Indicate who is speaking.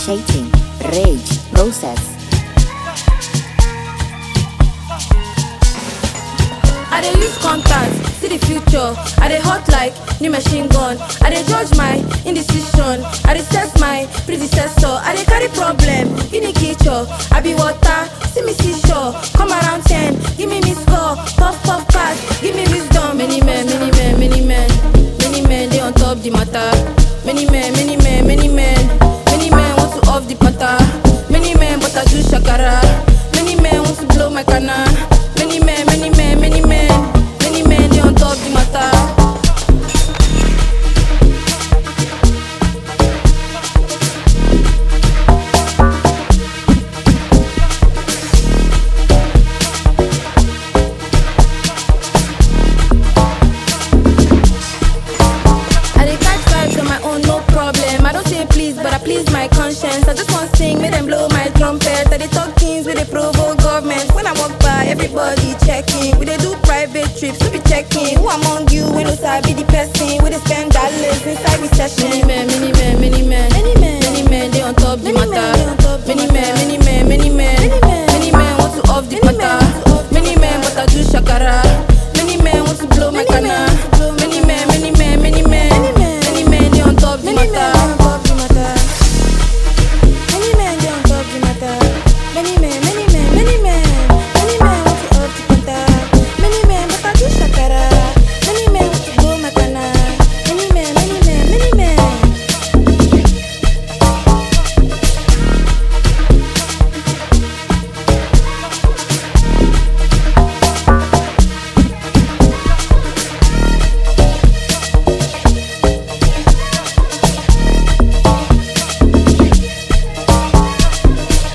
Speaker 1: initiating rage process.
Speaker 2: I dey use contacts, see the future. I dey hot like new machine gun. I dey judge my indecision. I dey set my predecessor. I dey carry problem, in the kitchen. I be water, see me seashore. Come around 10, give me miss call. Puff puff pass, give me wisdom. Many men, many men, many men, many men they on top the matter. Many men, many men, many men, many men want to off the patter. Many men but I do shakara. Many men want to blow my canna. Many men, many men, many men, many men they on top the matter. I dey catch vibes on my own, no problem. I don't say please, but I please my conscience. I just want to sing, make them blow my trumpet. I dey talk things with the provoke government. When I walk by, everybody checking. We dey do private trips, we be checking. Who among you when no sabi the person? We dey spend dollars inside recession. Many men,